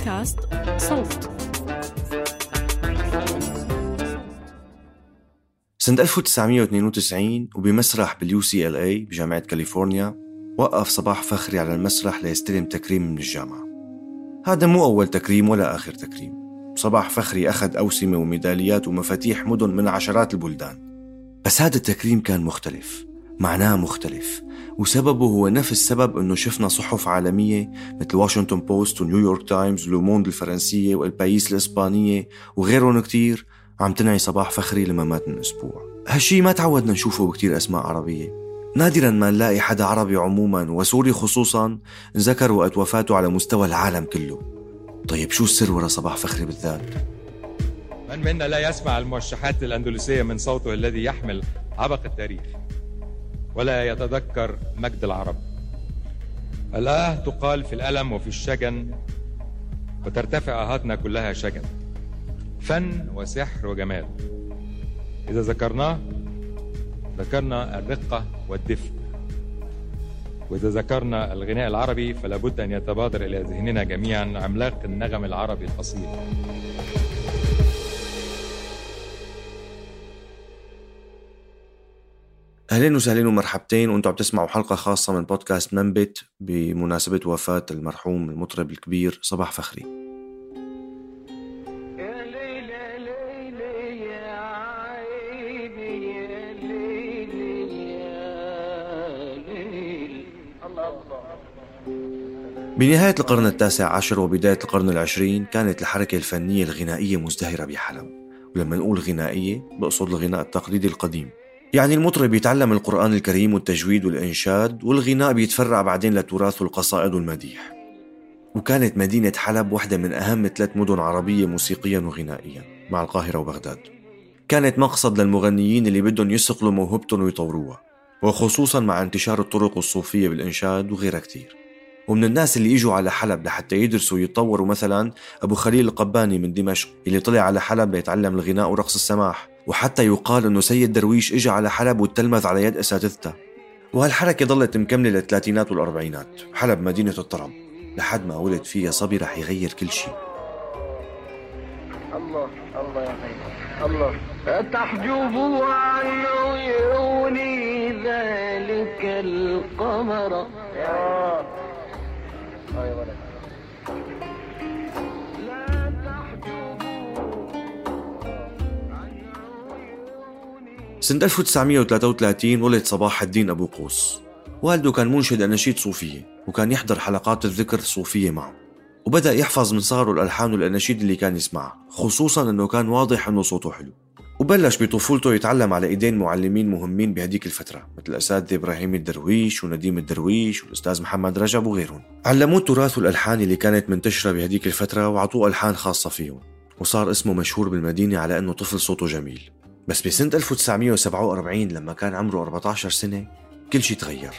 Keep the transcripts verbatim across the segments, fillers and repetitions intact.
بودكاست صوت. سنة ألف وتسعمية واثنين وتسعين وبمسرح باليو سي إل إيه بجامعة كاليفورنيا وقف صباح فخري على المسرح ليستلم تكريم من الجامعة. هذا مو أول تكريم ولا آخر تكريم. صباح فخري أخذ أوسمة وميداليات ومفاتيح مدن من عشرات البلدان، بس هذا التكريم كان مختلف، معناه مختلف، وسببه هو نفس السبب أنه شفنا صحف عالمية مثل واشنطن بوست ونيويورك تايمز ولوموند الفرنسية والبايس الإسبانية وغيرهم كتير عم تنعي صباح فخري لما مات من أسبوع. هالشي ما تعودنا نشوفه بكتير أسماء عربية، نادراً ما نلاقي حدا عربي عموماً وسوري خصوصاً نذكر وقت وفاته على مستوى العالم كله. طيب شو السر وراء صباح فخري بالذات؟ من منا لا يسمع الموشحات الأندلسية من صوته الذي يحمل عبق التاريخ ولا يتذكر مجد العرب. الآه تقال في الألم وفي الشجن وترتفع آهاتنا كلها شجن، فن وسحر وجمال. إذا ذكرناه ذكرنا الرقة والدفء، وإذا ذكرنا الغناء العربي فلا بد أن يتبادر إلى ذهننا جميعا عملاق النغم العربي الأصيل. أهلين وسهلين ومرحبتين، وانتم عم تسمعوا حلقة خاصة من بودكاست منبت بمناسبة وفاة المرحوم المطرب الكبير صباح فخري. بنهاية القرن التاسع عشر وبداية القرن العشرين كانت الحركة الفنية الغنائية مزدهرة بحلب، ولما نقول غنائية بقصد الغناء التقليدي القديم، يعني المطرب بيتعلم القرآن الكريم والتجويد والإنشاد، والغناء بيتفرع بعدين لتراث القصائد والمديح. وكانت مدينة حلب واحدة من أهم ثلاث مدن عربية موسيقيا وغنائيا مع القاهرة وبغداد. كانت مقصد للمغنيين اللي بدهم يصقلوا موهبتهم ويطوروها، وخصوصا مع انتشار الطرق الصوفية بالإنشاد وغيرها كتير. ومن الناس اللي يجوا على حلب لحتى يدرسوا ويتطوروا مثلا أبو خليل القباني من دمشق اللي طلع على حلب ليتعلم الغناء ورقص السماح، وحتى يقال أنه سيد درويش إجا على حلب وتلمذ على يد أساتذته. وهالحركة ظلت مكملة للثلاثينات والأربعينات. حلب مدينة الطرب لحد ما ولد فيها صبي رح يغير كل شيء. الله الله يا خير الله تحجب عن عيوني ذلك القمر يا هاي ولد لا تحجب عن عيوني. سنة ألف وتسعمية وثلاثة وثلاثين ولد صباح الدين أبو قوس. والده كان منشد أناشيد صوفية، وكان يحضر حلقات الذكر الصوفية معه، وبدأ يحفظ من صغره الألحان والأناشيد اللي كان يسمعها، خصوصاً أنه كان واضح أنه صوته حلو. وبلش بطفولته يتعلم على إيدين معلمين مهمين بهديك الفترة مثل الأساتذة إبراهيم الدرويش ونديم الدرويش والأستاذ محمد رجب وغيرهم. علموه التراث والألحان اللي كانت منتشرة بهديك الفترة وعطوه ألحان خاصة فيهم، وصار اسمه مشهور بالمدينة على أنه طفل صوته جميل. بس بسنة ألف وتسعمية وسبعة وأربعين لما كان عمره أربعة عشر سنة كل شيء تغير.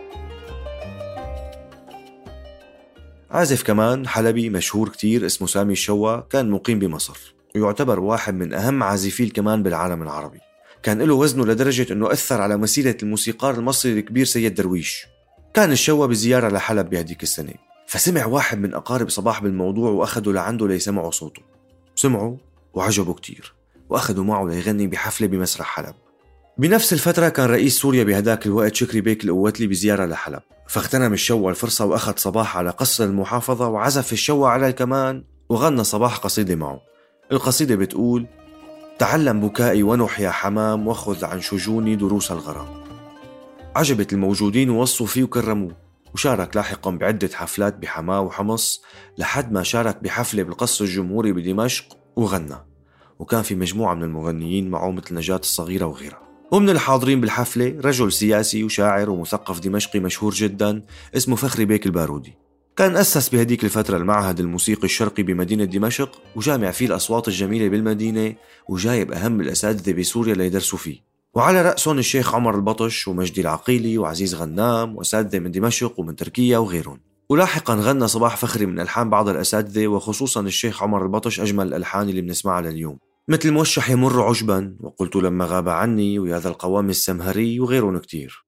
عازف كمان حلبي مشهور كتير اسمه سامي الشوا كان مقيم بمصر، ويعتبر واحد من أهم عازفي الكمان بالعالم العربي. كان له وزنه لدرجة أنه أثر على مسيرة الموسيقار المصري الكبير سيد درويش. كان الشوا بزيارة لحلب بهديك السنة، فسمع واحد من أقارب صباح بالموضوع وأخده لعنده ليسمعوا صوته. سمعوا وعجبوا كتير وأخذوا معه ليغني بحفلة بمسرح حلب. بنفس الفترة كان رئيس سوريا بهداك الوقت شكري بيك القواتلي بزيارة لحلب، فاغتنم الشوا الفرصة وأخذ صباح على قصر المحافظة وعزف الشوا على الكمان وغنى صباح قصيدة معه. القصيدة بتقول: تعلم بكائي ونح يا حمام واخذ عن شجوني دروس الغرام. عجبت الموجودين ووصوا فيه وكرموه، وشارك لاحقا بعدة حفلات بحماة وحمص لحد ما شارك بحفلة بالقصر الجمهوري بدمشق وغنى. وكان في مجموعة من المغنيين معه مثل نجاة الصغيرة وغيرها. ومن الحاضرين بالحفلة رجل سياسي وشاعر ومثقف دمشقي مشهور جدا اسمه فخري بيك البارودي. كان أسس بهديك الفترة المعهد الموسيقي الشرقي بمدينة دمشق، وجامع فيه الأصوات الجميلة بالمدينة، وجايب أهم الأساتذة بسوريا ليدرسوا فيه، وعلى رأسهم الشيخ عمر البطش ومجدي العقيلي وعزيز غنام وأساتذة من دمشق ومن تركيا وغيرهم. ولاحقا غنى صباح فخري من ألحان بعض الأساتذة، وخصوصا الشيخ عمر البطش أجمل الألحان اللي بنسمعها لليوم مثل موشح يمر عجبا وقلت لما غاب عني ويا ذا القوام السمهري وغيرهم كتير.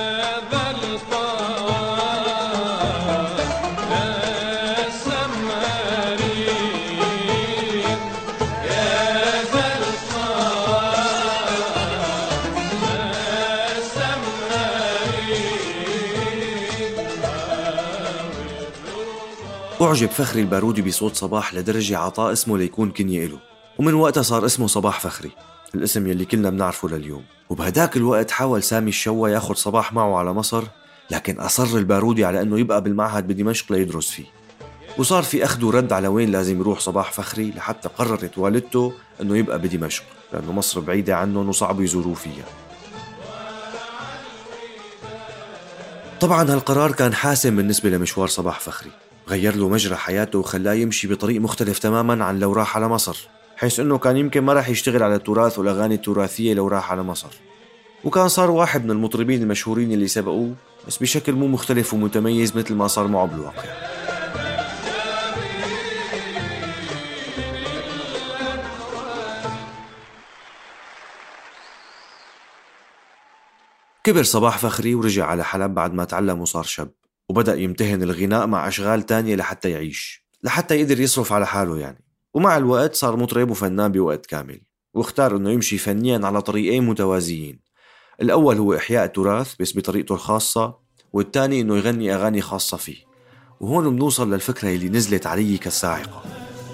ذا القوام السمهري أعجب فخري البارودي بصوت صباح لدرجة عطاه اسمه ليكون كنية إله، ومن وقتها صار اسمه صباح فخري، الاسم يلي كلنا بنعرفه لليوم. وبهداك الوقت حاول سامي الشوا ياخد صباح معه على مصر، لكن أصر البارودي على أنه يبقى بالمعهد بدمشق ليدرس فيه. وصار في أخذ ورد على وين لازم يروح صباح فخري، لحتى قررت والدته أنه يبقى بدمشق، لأنه مصر بعيدة عنهم وصعب يزوروا فيها. طبعا هالقرار كان حاسم بالنسبة لمشوار صباح فخري، غير له مجرى حياته وخلاه يمشي بطريق مختلف تماما عن لو راح على مصر، حيث أنه كان يمكن ما راح يشتغل على التراث والأغاني التراثية لو راح على مصر، وكان صار واحد من المطربين المشهورين اللي سبقوه، بس بشكل مو مختلف ومتميز مثل ما صار معه بالواقع. كبر صباح فخري ورجع على حلب بعد ما تعلم وصار شاب، وبدأ يمتهن الغناء مع أشغال تانية لحتى يعيش، لحتى يقدر يصرف على حاله يعني. ومع الوقت صار مطرب وفنان بوقت كامل، واختار أنه يمشي فنيا على طريقين متوازيين. الأول هو إحياء التراث بس بطريقته الخاصة، والثاني أنه يغني أغاني خاصة فيه. وهون بنوصل للفكرة اللي نزلت علي كالصاعقة.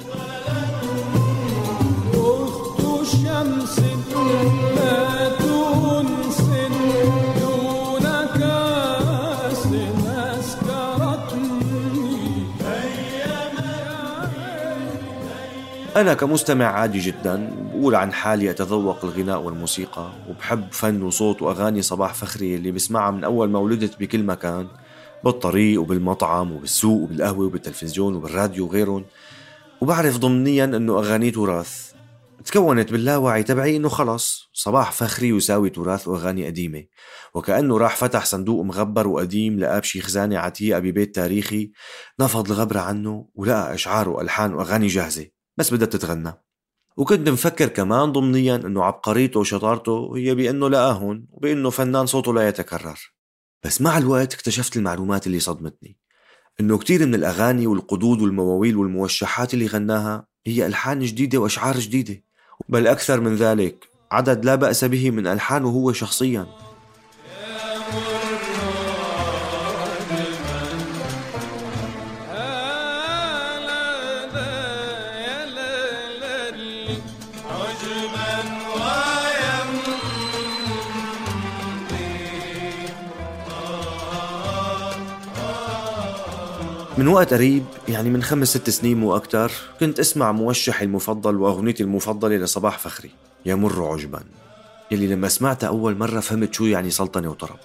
أنا كمستمع عادي جدا بقول عن حالي أتذوق الغناء والموسيقى، وبحب فن وصوت وأغاني صباح فخري اللي بسمعها من أول ما ولدت بكل مكان، بالطريق وبالمطعم وبالسوق وبالقهوة وبالتلفزيون وبالراديو وغيرهم. وبعرف ضمنيا أنه أغاني تراث تكونت باللاوعي تبعي، أنه خلص صباح فخري يساوي تراث وأغاني قديمة، وكأنه راح فتح صندوق مغبر وقديم لقى بشي خزانة عتيقة ببيت تاريخي، نفض الغبرة عنه ولقى أشعار وألحان وأغاني جاهزة بس بدها تتغنى. وكنت مفكر كمان ضمنيا أنه عبقريته وشطارته هي بأنه لقاهن وبأنه فنان صوته لا يتكرر. بس مع الوقت اكتشفت المعلومات اللي صدمتني، أنه كتير من الأغاني والقدود والمواويل والموشحات اللي غناها هي ألحان جديدة وأشعار جديدة، بل أكثر من ذلك عدد لا بأس به من ألحانه هو شخصيا. من وقت قريب يعني من خمس ست سنين مو أكتر، كنت اسمع موشحي المفضل وأغنيتي المفضلة لصباح فخري، يمر عجبا، يلي لما سمعتها أول مرة فهمت شو يعني سلطنة وطرب.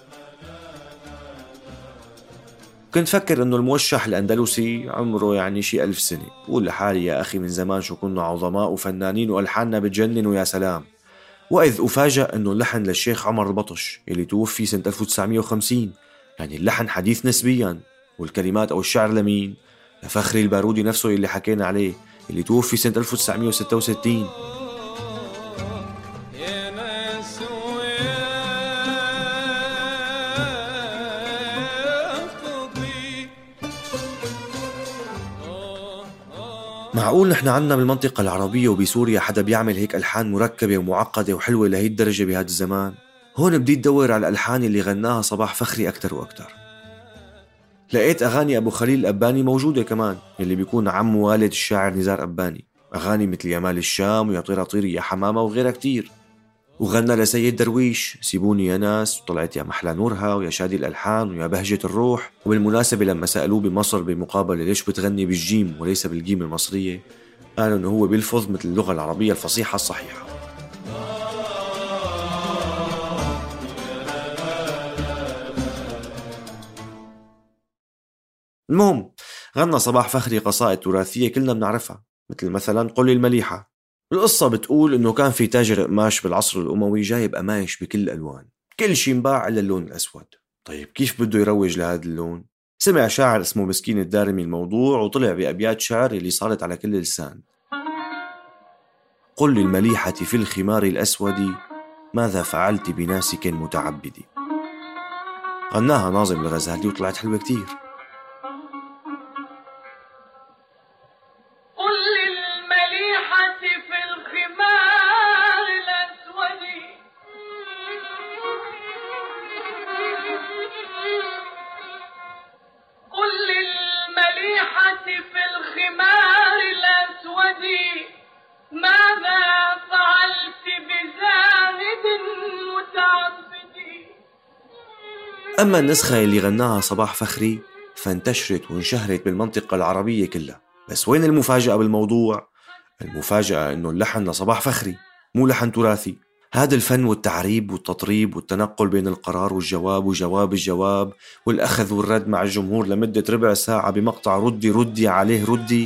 كنت فكر إنه الموشح الأندلسي عمره يعني شي ألف سنة، بقول لحالي يا أخي من زمان شو كنا عظماء وفنانين وألحاننا بتجنن ويا سلام. وإذ أفاجأ إنه اللحن للشيخ عمر البطش اللي توفي سنة ألف وتسعمية وخمسين، يعني اللحن حديث نسبيا، والكلمات أو الشعر لمين؟ لفخري البارودي نفسه اللي حكينا عليه اللي توفي سنة ألف وتسعمية وستة وستين. معقول نحن عنا بالمنطقة العربية وبسوريا حدا بيعمل هيك ألحان مركبة ومعقدة وحلوة لهي الدرجة بهذا الزمان؟ هون بديت دور على الألحان اللي غناها صباح فخري أكتر وأكتر. لقيت أغاني أبو خليل الأباني موجودة كمان، اللي بيكون عم والد الشاعر نزار أباني، أغاني مثل يا مال الشام ويا طيرة طيري يا حمامة وغيرها كتير. وغنى لسيد درويش سيبوني يا ناس، وطلعت يا محلى نورها ويا شادي الألحان ويا بهجة الروح. وبالمناسبة لما سألوه بمصر بمقابلة ليش بتغني بالجيم وليس بالجيم المصرية، قالوا إنه هو بيلفظ مثل اللغة العربية الفصيحة الصحيحة. المهم غنى صباح فخري قصائد تراثية كلنا بنعرفها، مثل مثلا قل المليحة. القصة بتقول إنه كان في تاجر قماش بالعصر الأموي جايب قماش بكل الألوان، كل شي انباع إلا اللون الأسود. طيب كيف بده يروج لهذا اللون؟ سمع شاعر اسمه مسكين الدارمي الموضوع وطلع بأبيات شعر اللي صارت على كل لسان. قل للمليحة في الخمار الأسود ماذا فعلت بناسك متعبدي. غناها ناظم الغزالي وطلعت حلوة كتير. قل للمليحة في تراسي ماذا فعلت بزاهد متعبد. أما النسخة اللي غناها صباح فخري فانتشرت وانشهرت بالمنطقة العربية كلها. بس وين المفاجأة بالموضوع؟ المفاجأة إنه اللحن لصباح فخري مو لحن تراثي. هذا الفن والتعريب والتطريب والتنقل بين القرار والجواب وجواب الجواب والأخذ والرد مع الجمهور لمدة ربع ساعة بمقطع ردي ردي عليه ردي،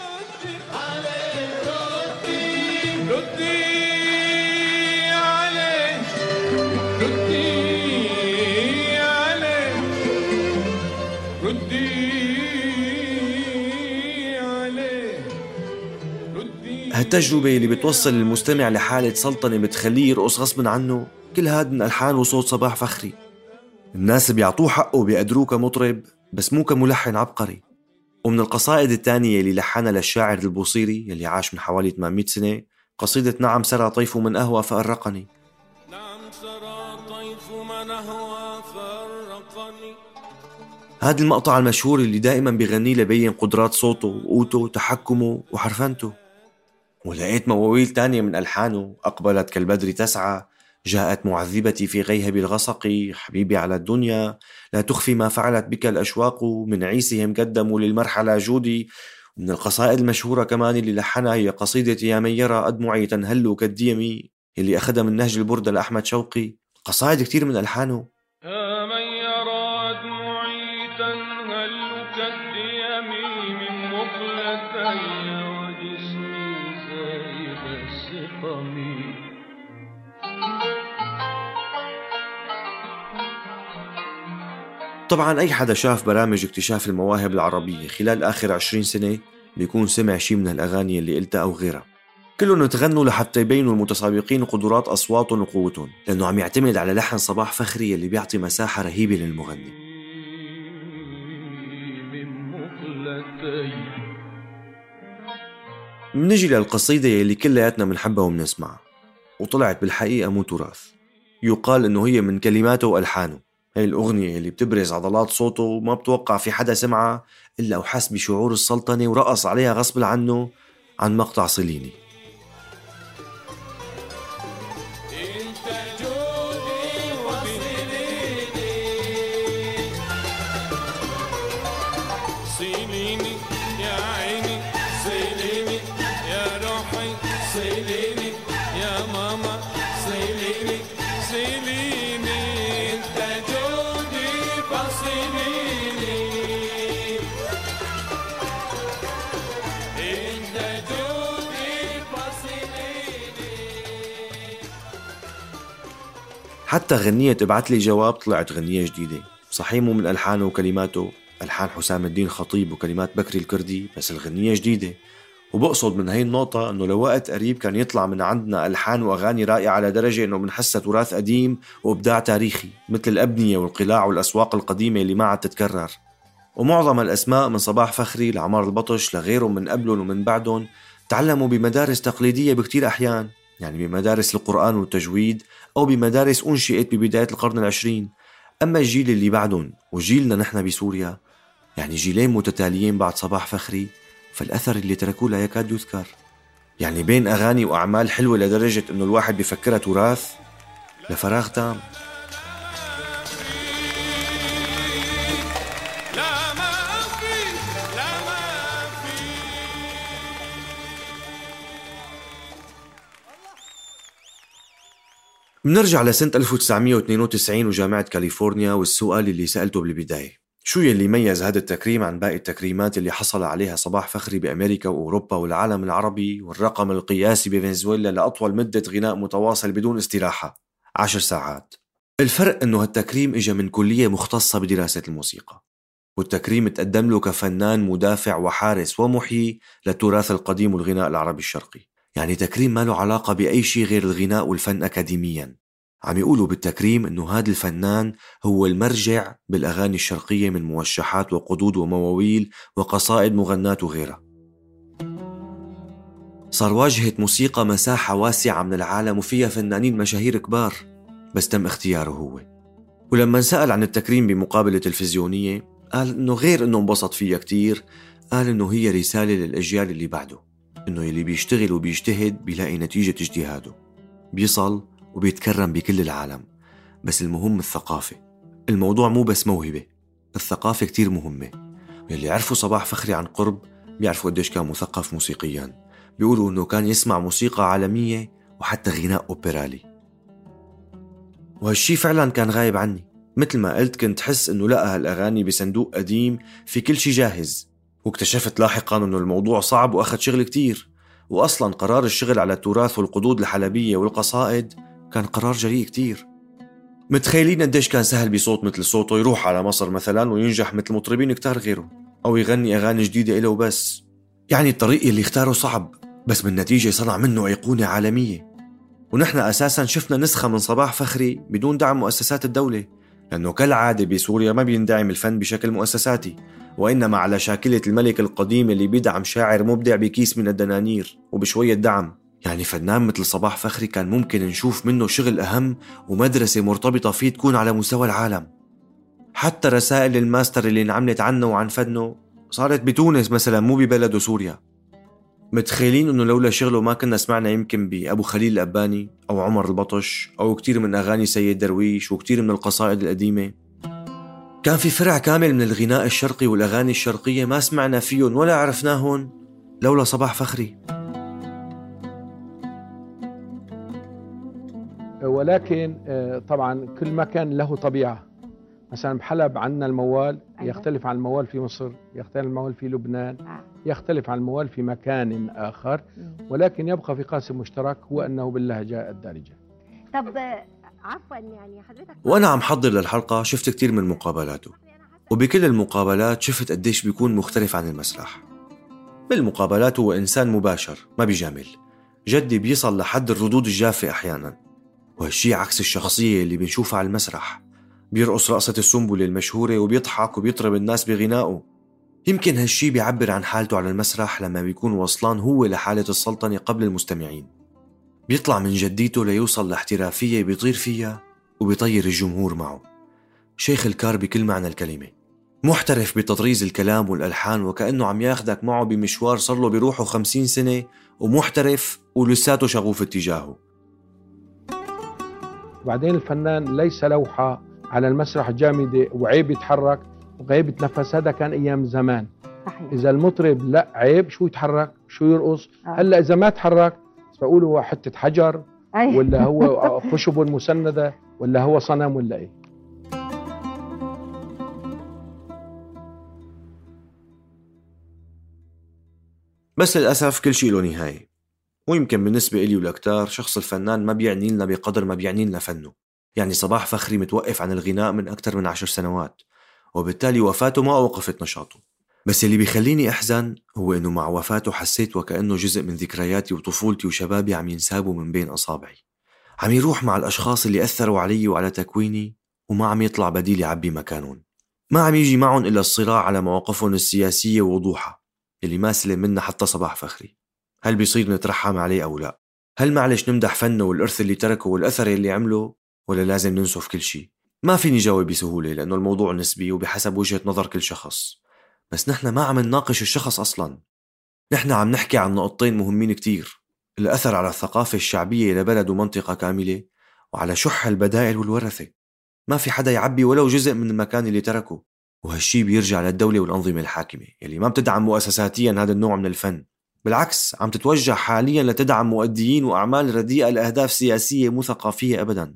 هالتجربة اللي بتوصل المستمع لحالة سلطنة بتخليه يرقص غصب عنه، كل هاد من ألحان وصوت صباح فخري. الناس بيعطوه حقه وبيقدروه كمطرب بس مو كملحن عبقري. ومن القصائد الثانية اللي لحنها للشاعر البوصيري يلي عاش من حوالي ثمانمئة سنة قصيدة نعم سرى طيف من أهوى فأرقني. نعم سرى طيف من أهوى فأرقني. هذا المقطع المشهور اللي دائما بيغنيه لبين قدرات صوته وقوته وتحكمه وحرفنته. ولقيت مواويل تانية من ألحانه، أقبلت كالبدر تسعى، جاءت معذبتي في غيهب الغسق، حبيبي على الدنيا، لا تخفي ما فعلت بك الأشواق، من عيسهم قدموا للمرحلة جودي. ومن القصائد المشهورة كمان اللي لحنها هي قصيدة يا من يرى أدمعي تنهل كالديم اللي أخذها من نهج البردة لأحمد شوقي. قصائد كتير من ألحانه. يا من يرى أدمعي تنهل كالديم من مقلتي طبعا أي حدا شاف برامج اكتشاف المواهب العربية خلال آخر عشرين سنة بيكون سمع شي من الأغاني اللي قلتها أو غيرها. كلهم تغنوا لحتى يبينوا المتسابقين قدرات أصواتهم وقوتهم، لأنه عم يعتمد على لحن صباح فخري اللي بيعطي مساحة رهيبة للمغني. منجي للقصيدة اللي كلياتنا منحبها ومنسمعها وطلعت بالحقيقة مو تراث. يقال إنه هي من كلماته وألحانه. هاي الأغنية اللي بتبرز عضلات صوته وما بتوقع في حدا سمعها إلا وحس بشعور السلطنة ورقص عليها غصب عنه، عن مقطع صليني. صليني يا عيني صليني يا روحي صليني يا ماما صليني صليني انت جودي فصليني انت جودي فصليني. حتى غنية ابعت لي جواب طلعت غنية جديدة، صحيح مو من ألحانه وكلماته، ألحان حسام الدين خطيب وكلمات بكري الكردي، بس الغنية جديدة. وبقصد من هاي النقطة أنه لوقت قريب كان يطلع من عندنا ألحان وأغاني رائعة على درجة أنه بنحسها تراث قديم وإبداع تاريخي، مثل الأبنية والقلاع والأسواق القديمة اللي ما عاد تتكرر. ومعظم الأسماء من صباح فخري لعمار البطش لغيرهم من قبلهم ومن بعدهم تعلموا بمدارس تقليدية بكتير أحيان، يعني بمدارس القرآن والتجويد أو بمدارس أنشئت ببداية القرن العشرين. أما الجيل اللي بعدهم وجيلنا نحن بسوريا، يعني جيلين متتاليين بعد صباح فخري، فالأثر اللي تركوه لا يكاد يذكر. يعني بين أغاني وأعمال حلوة لدرجة أنه الواحد بيفكرها تراث لفراغ تام. بنرجع لسنة ألف وتسعمئة واثنين وتسعين وجامعة كاليفورنيا، والسؤال اللي سألته بالبداية: شو يلي ميز هذا التكريم عن باقي التكريمات اللي حصل عليها صباح فخري بأمريكا وأوروبا والعالم العربي، والرقم القياسي بفنزويلا لأطول مدة غناء متواصل بدون استراحة عشر ساعات؟ الفرق أنه هالتكريم إجا من كلية مختصة بدراسة الموسيقى، والتكريم تقدم له كفنان مدافع وحارس ومحيي للتراث القديم والغناء العربي الشرقي. يعني تكريم ما له علاقة بأي شيء غير الغناء والفن أكاديمياً. عم يقولوا بالتكريم إنه هذا الفنان هو المرجع بالأغاني الشرقية من موشحات وقدود ومواويل وقصائد مغنات وغيرها. صار واجهة موسيقى مساحة واسعة من العالم وفيها فنانين مشاهير كبار، بس تم اختياره هو. ولما سأل عن التكريم بمقابلة تلفزيونية قال إنه غير إنه انبسط فيها كتير، قال إنه هي رسالة للأجيال اللي بعده. إنه يلي بيشتغل وبيجتهد بيلاقي نتيجة اجتهاده، بيصل وبيتكرم بكل العالم. بس المهم الثقافة. الموضوع مو بس موهبة، الثقافة كتير مهمة. واللي عرفوا صباح فخري عن قرب بيعرفوا قديش كان مثقف موسيقيا. بيقولوا إنه كان يسمع موسيقى عالمية وحتى غناء أوبرالي، وهالشي فعلا كان غايب عني. مثل ما قلت كنت حس إنه لقى هالأغاني بصندوق قديم في كل شي جاهز، واكتشفت لاحقا إنه الموضوع صعب وأخذ شغل كتير. وأصلا قرار الشغل على التراث والقدود الحلبية والقصائد كان قرار جريء كتير. متخيلين قديش كان سهل بصوت مثل صوته يروح على مصر مثلا وينجح مثل مطربين كتار غيره، أو يغني أغاني جديدة إله وبس. يعني الطريق اللي اختاره صعب، بس بالنتيجة صنع منه أيقونة عالمية. ونحن أساسا شفنا نسخة من صباح فخري بدون دعم مؤسسات الدولة، لأنه كالعادة بسوريا ما بيندعم الفن بشكل مؤسساتي، وإنما على شاكلة الملك القديم اللي بيدعم شاعر مبدع بكيس من الدنانير وبشوية دعم. يعني فنان مثل صباح فخري كان ممكن نشوف منه شغل أهم ومدرسة مرتبطة فيه تكون على مستوى العالم. حتى رسائل الماستر اللي انعملت عنه وعن فنه صارت بتونس مثلا، مو ببلده سوريا. متخيلين انه لولا شغله ما كنا سمعنا يمكن بأبو خليل الأباني أو عمر البطش أو كتير من أغاني سيد درويش وكتير من القصائد القديمة. كان في فرع كامل من الغناء الشرقي والأغاني الشرقية ما سمعنا فيهم ولا عرفناهن لولا صباح فخري. ولكن طبعا كل مكان له طبيعة. مثلا بحلب عندنا الموال يختلف عن الموال في مصر، يختلف عن الموال في لبنان، يختلف عن الموال في مكان آخر، ولكن يبقى في قاسم مشترك هو أنه باللهجة الدارجة. طب عفوا يعني حضرتك، وأنا عم حضر للحلقة شفت كتير من مقابلاته، وبكل المقابلات شفت قديش بيكون مختلف عن المسرح. بالمقابلات هو إنسان مباشر ما بيجامل، جدي بيصل لحد الردود الجافة أحيانا، وهالشي عكس الشخصية اللي بنشوفها على المسرح. بيرقص رقصة السنبلة المشهورة وبيضحك وبيطرب الناس بغنائه. يمكن هالشي بيعبر عن حالته على المسرح لما بيكون وصلان هو لحالة السلطنة قبل المستمعين. بيطلع من جديته ليوصل لاحترافية بيطير فيها وبيطير الجمهور معه. شيخ الكار بكل معنى الكلمة، محترف بتطريز الكلام والألحان، وكأنه عم ياخدك معه بمشوار صار له بيروحه خمسين سنة، ومحترف ولساته شغوف اتجاهه. وبعدين الفنان ليس لوحة على المسرح جامدة وعيب يتحرك وعيب يتنفس. هذا كان أيام زمان. صحيح. إذا المطرب لا عيب شو يتحرك شو يرقص. آه. هلا إذا ما تحرك بقولوا هو حتة حجر أي. ولا هو خشب مسندة ولا هو صنم ولا إيه. بس للأسف كل شيء له نهاية، ويمكن بالنسبة إلي ولكتار شخص الفنان ما بيعني لنا بقدر ما بيعني لنا فنه. يعني صباح فخري متوقف عن الغناء من أكثر من عشر سنوات، وبالتالي وفاته ما أوقفت نشاطه. بس اللي بيخليني أحزن هو إنه مع وفاته حسيت وكأنه جزء من ذكرياتي وطفولتي وشبابي عم ينسابوا من بين أصابعي، عم يروح مع الأشخاص اللي أثروا علي وعلى تكويني، وما عم يطلع بديل يعبي مكانهم. ما عم يجي معهم إلا الصراع على مواقفهم السياسية ووضوحها اللي ما سلم منها حتى صباح فخري. هل بيصير نترحم عليه أو لا؟ هل معلش نمدح فنه والإرث اللي تركه والأثر اللي عمله، ولا لازم ننسف كل شيء؟ ما فيني جاوب بسهولة لأنه الموضوع نسبي وبحسب وجهة نظر كل شخص. بس نحن ما عم نناقش الشخص أصلاً، نحن عم نحكي عن نقطتين مهمين كتير: الأثر على الثقافة الشعبية لبلد ومنطقة كاملة، وعلى شح البدائل والورثة. ما في حدا يعبي ولو جزء من المكان اللي تركه، وهالشي بيرجع للدولة والأنظمة الحاكمة يلي ما بتدعم مؤسساتياً هذا النوع من الفن، بالعكس عم تتوجه حالياً لتدعم مؤديين وأعمال رديئة لأهداف سياسية مو ثقافية أبداً.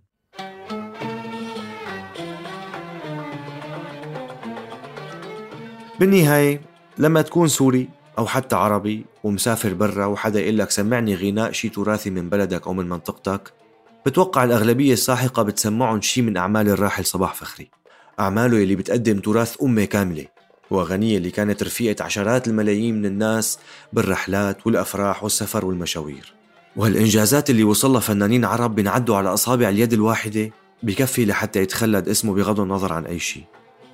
بالنهاية لما تكون سوري أو حتى عربي ومسافر برا وحدا يقول لك سمعني غناء شي تراثي من بلدك أو من منطقتك، بتوقع الأغلبية الساحقة بتسمعون شي من أعمال الراحل صباح فخري، أعماله اللي بتقدم تراث أمة كاملة، وأغنية اللي كانت رفيقة عشرات الملايين من الناس بالرحلات والأفراح والسفر والمشاوير. وهالإنجازات اللي وصلها فنانين عرب بنعدوا على أصابع اليد الواحدة بكفي لحتى يتخلد اسمه بغض النظر عن أي شيء.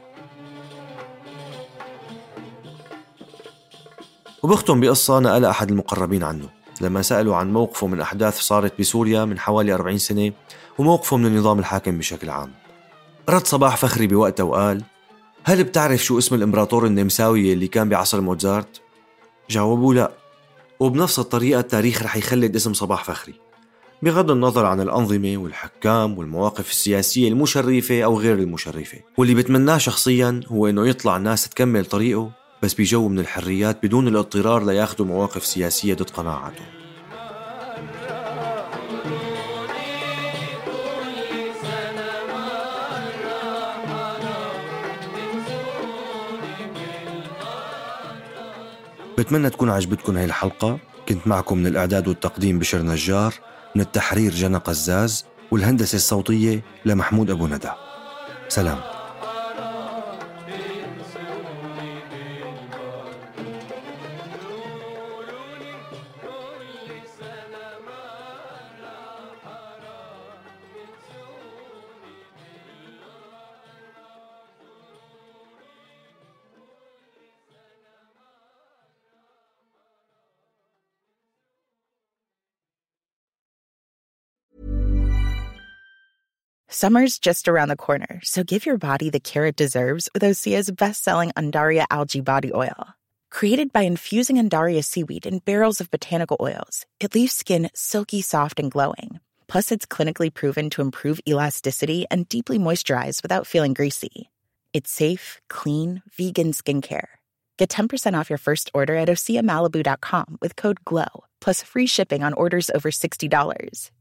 وبختم بقصة نقلها أحد المقربين عنه لما سألوا عن موقفه من أحداث صارت بسوريا من حوالي أربعين سنة وموقفه من النظام الحاكم بشكل عام. رد صباح فخري بوقتها وقال: هل بتعرف شو اسم الإمبراطور النمساوي اللي كان بعصر موتزارت؟ جاوبوا لا. وبنفس الطريقة التاريخ رح يخلد اسم صباح فخري، بغض النظر عن الأنظمة والحكام والمواقف السياسية المشرفة أو غير المشرفة. واللي بتمناه شخصياً هو إنه يطلع الناس تكمل طريقه بس بجو من الحريات بدون الاضطرار لياخدوا مواقف سياسية ضد قناعاته. بتمنى تكون عجبتكم هاي الحلقة. كنت معكم من الإعداد والتقديم بشر نجار، من التحرير جنى قزاز، والهندسة الصوتية لمحمود أبو ندى. سلام. Summer's just around the corner, so give your body the care it deserves with Osea's best-selling Undaria Algae Body Oil. Created by infusing Undaria seaweed in barrels of botanical oils, it leaves skin silky soft and glowing. Plus, it's clinically proven to improve elasticity and deeply moisturize without feeling greasy. It's safe, clean, vegan skincare. Get ten percent off your first order at osea malibu dot com with code GLOW, plus free shipping on orders over sixty dollars.